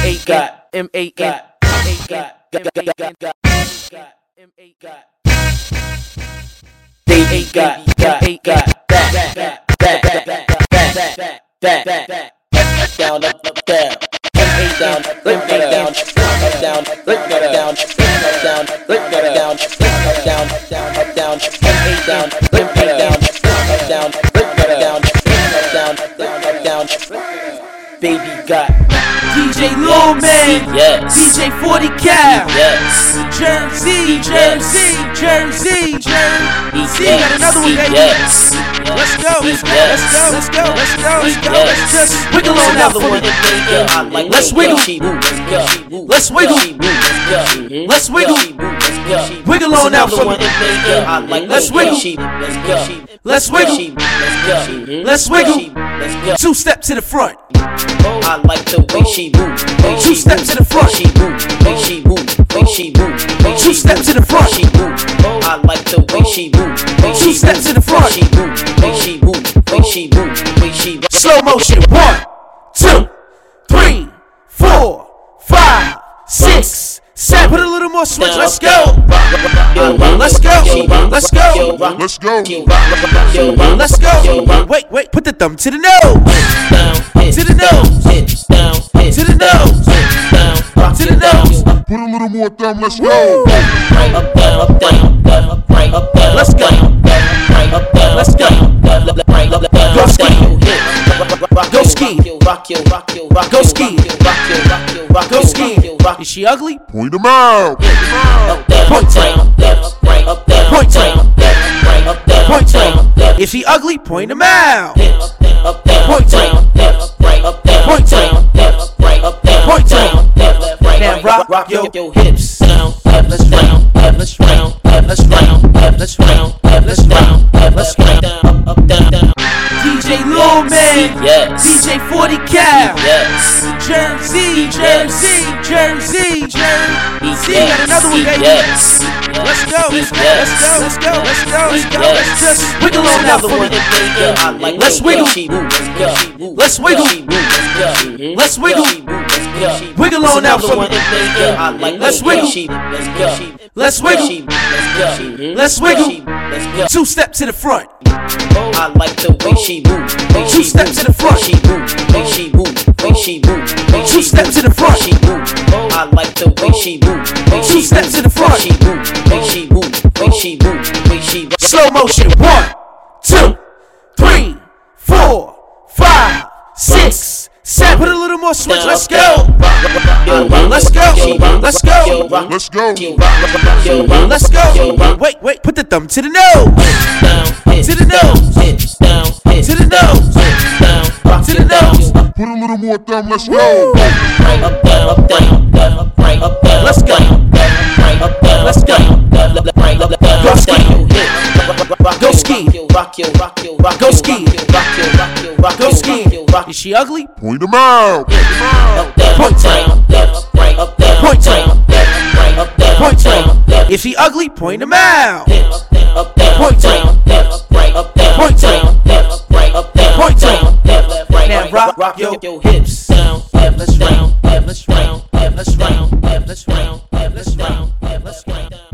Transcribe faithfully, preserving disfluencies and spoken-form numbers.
A got M A N got They got got got back back back back back back back down up up down down down down down down down down down down down down down baby got D J Lil Man, yes. D J forty Cal, yes. Jersey, Jersey, Jersey, Jersey. Yes. Got another one, baby. Yes. Let's go, let's go, Yes. let's go, let's go, let's go, let's go. Yes. Let's just wiggle on out for me. Let's wiggle. Let's wiggle. Let's wiggle. Wiggle on out for me. Let's wiggle. Let's wiggle. Let's wiggle. Two step to the front. I like the way she move. Two step to the front. She move. Way she move. Way she move. Two step to the front. She move. I like the way she move. Two step to the front. She move. Way she move. Way she move. Way she move. Slow motion. One, two, three, four, five, six, seven. Put a little more switch. Let's go. Let's go. Let's go. Let's go. Let's go. Wait, wait. Put the thumb to the nose. To the nose. To the nose. To the nose. Put a little more thumb. Let's go. Up down, up down, up right, up down. Let's go. Up down, Let's go. Go ski. Go ski. Go ski. Go ski. Is she ugly? Point them out. Point down. Point down. Point down. If she ugly, point him out. Point down. Point down. Point down. Now rock your hips. Let's round. Let's round. Let's round. Let's round. Let's round. Let's round. Up down. D J Lil Man. Yes. D J forty Cal. Yes. Jersey, Jersey, Jersey, Jersey. Got another one, baby. Yes. Let's go, let's go, Yes. let's go, let's go, let's go, let's go. Yes. Let's just wiggle on out for me. Let's wiggle. Let's wiggle. Let's wiggle. Wiggle on out for me. Let's wiggle. Let's wiggle. Let's wiggle. Two step to the front. I like the way she move. Two step to the front. She move. Way she move. Way she move. Two step to the front. She move. I like the way she move. Two step to the front. She move. Way she move. Way she move. Way she. Slow motion. One, two, three, four, five, six, seven. Put a little more switch. Let's go. Let's go. Let's go. Let's go. Let's go. Wait, wait. Put the thumb to the nose. To the nose. To the nose. To the nose. Put a little more thumb. Let's go. Up down, up down, up down. Let's go. Let's go. Go ski. Go ski. Go ski. Go ski. Is she ugly? Point them out. Point down. Point down. Point down. If she ugly, point him out. Point down. Point down. Point down. Now rock your hips. Let's round. Let's round. Let's round. Let's round. Let's round. Let's round.